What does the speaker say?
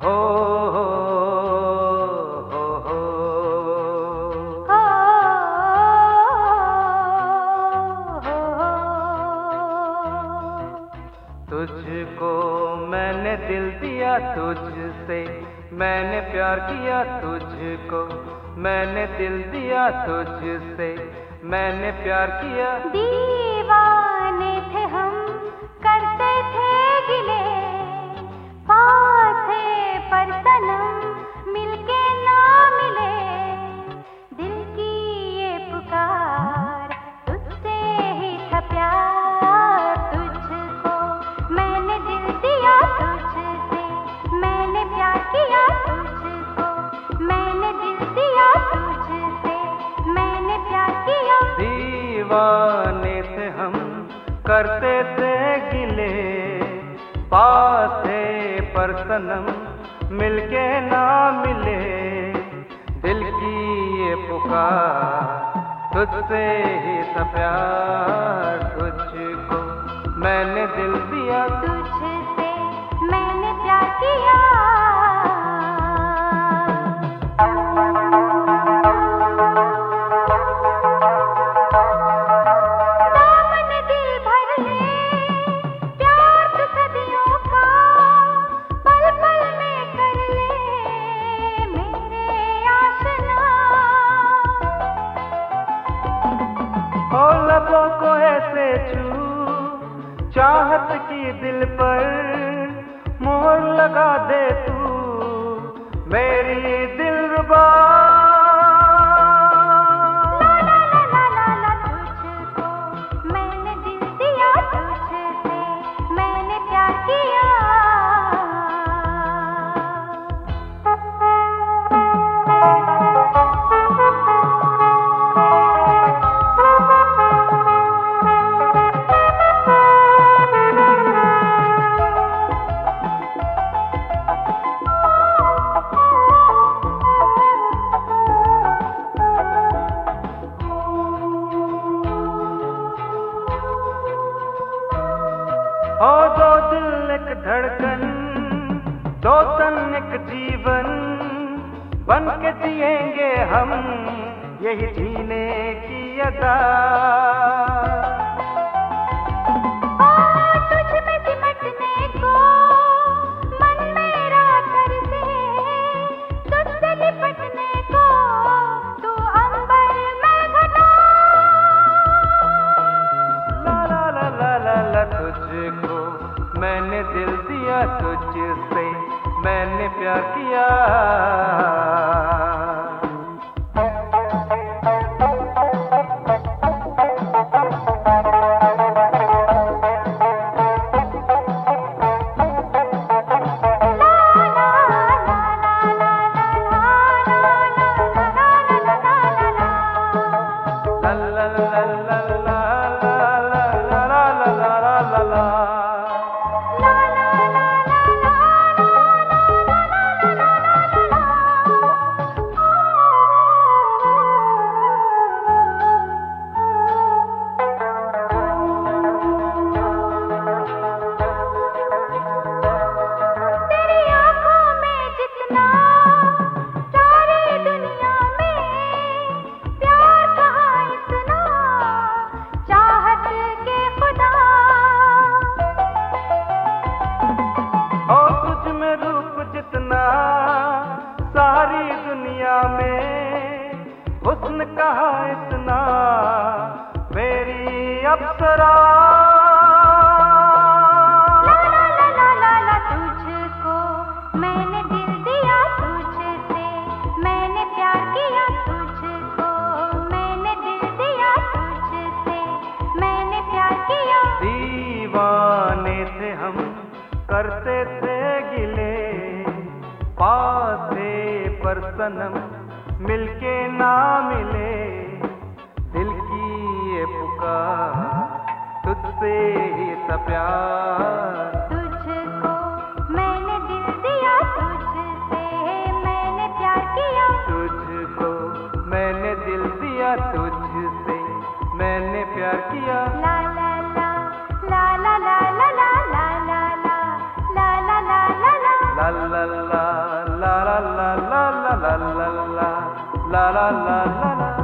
हो हो हो हो तुझको मैंने दिल दिया, तुझसे मैंने प्यार किया। तुझको मैंने दिल दिया, तुझसे मैंने प्यार किया। दीवाने थे हम, करते थे गिले, पास है पर सनम मिलके ना मिले। दिल की ये पुकार, तुझसे ही था प्यार। तुझको मैंने दिल दिया, तुझसे मैंने प्यार किया। तुझको मैंने दिल दिया, तुझसे मैंने प्यार किया। दीवाने थे हम, करते थे गिले, पास थे पर सनम मिलके ना मिले। दिल की ये पुकार, तुझसे ही था प्यार। तुझको मैंने दिल दिया, तुझसे मैंने प्यार किया। लबों को ऐसे छू, चाहत की दिल पर मोहर लगा दे तू, मेरी दिलरुबा। तुझको मैंने दिल दिया, तुझसे मैंने प्यार किया। हो दो दिल एक धड़कन, दो तन एक जीवन, बन के जिएंगे हम यही जीने की अदा। तुझ में सिमटने को मन मेरा तरसे, तुझसे लिपटने को तू अंबर में घटा। ला ला ला ला ला ला तुझको मैंने दिल दिया, तुझसे मैंने प्यार किया। सारी दुनिया में हुस्न कहा इतना, मेरी अप्सरा। तुझको मैंने दिल दिया, तुझसे मैंने प्यार किया। तुझको मैंने दिल दिया, तुझसे मैंने प्यार किया। दीवाने थे हम, करते थे गिले, पास थे पर सनम मिलके ना मिले। दिल की ये पुकार, तुझसे ही था प्यार। तुझको मैंने दिल दिया, तुझसे मैंने प्यार किया। तुझको मैंने दिल दिया, तुझसे मैंने प्यार किया। ला ला ला ला ला ला ला ला ला ला ला ला ला ला ला ला ला ला la la la la la la la la la la la la la